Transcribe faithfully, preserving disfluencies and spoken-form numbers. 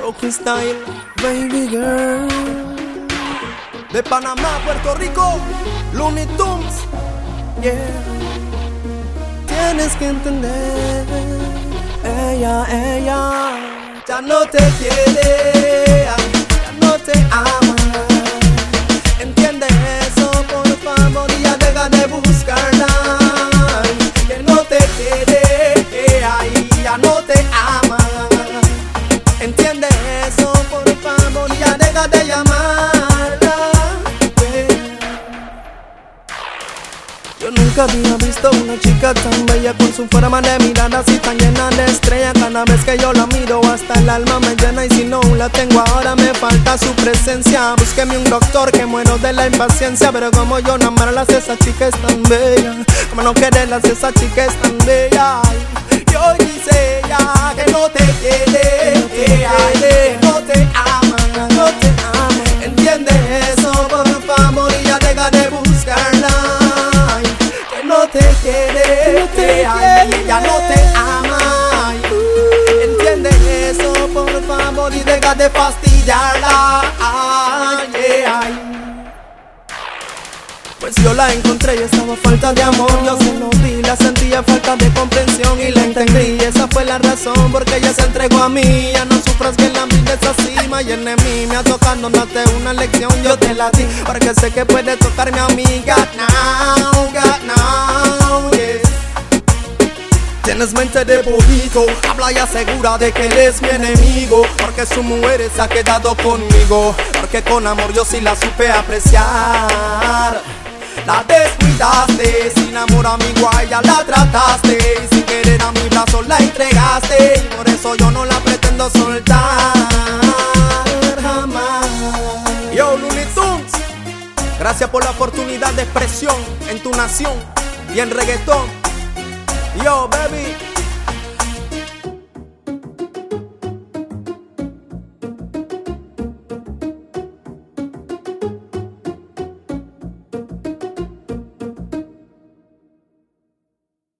Rocky Style, baby girl. De Panamá, Puerto Rico, Looney Tunes, yeah. Tienes que entender, ella, ella ya no te quiere, ya no te ama. Entiende eso, por favor, y ya deja de buscarla. Que no te quiere, ay, ya no te ama. Entiende eso, por favor, y ya deja de llamarla. Yo nunca había visto una chica tan bella, con su forma de mirar así tan llena de estrella. Cada vez que yo la miro hasta el alma me llena, y si no la tengo ahora me falta su presencia. Búsqueme un doctor que muero de la impaciencia, pero como yo no amarlas, esa chica es tan bella. Como no quererlas, esa chica es tan bella. Y hoy dice ella que no te quiere, que que no te ama, no te ama. Entiende eso, por favor, y ya deja de buscarla. No te quiere, no te ay, ya no te ama. Entiende eso, por favor, y deja de fastidiarla. Ay, ay. Pues yo la encontré y estaba falta de amor. Yo se lo di, la sentía falta de comprensión y la entendí. Esa fue la razón porque ella se entregó a mí. Ya no sufras que la vida es así. Y en mí me ha tocado darte una lección, yo te la di, porque sé que puede tocarme a mí. God now, God now, yes. Tienes mente de poquito, habla y asegura de que eres mi enemigo, porque su mujer se ha quedado conmigo, porque con amor yo sí la supe apreciar. La descuidaste, sin amor amigo a ella la trataste, y sin querer a mi brazo la entregaste, y por eso yo no la pretendo soltar jamás. Yo, Looney Tunes, gracias por la oportunidad de expresión en tu nación y en reggaetón. Yo, baby.